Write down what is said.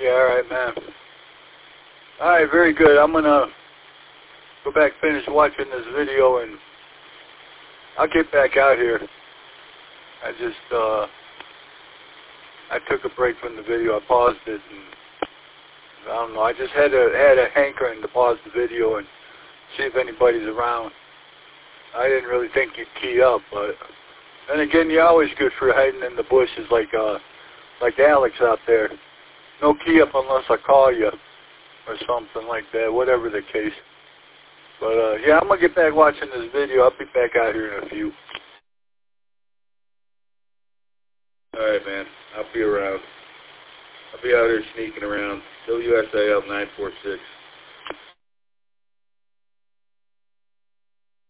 Yeah, all right, man. All right, very good. I'm going to go back, finish watching this video, and I'll get back out here. I took a break from the video. I paused it, and I don't know. I just had a hankering to pause the video and see if anybody's around. I didn't really think you'd key up, but then again, you're always good for hiding in the bushes like Alex out there. No key up unless I call you or something like that, whatever the case. But yeah, I'm gonna get back watching this video. I'll be back out here in a few. All right, man. I'll be around. I'll be out here sneaking around. WSAL 946.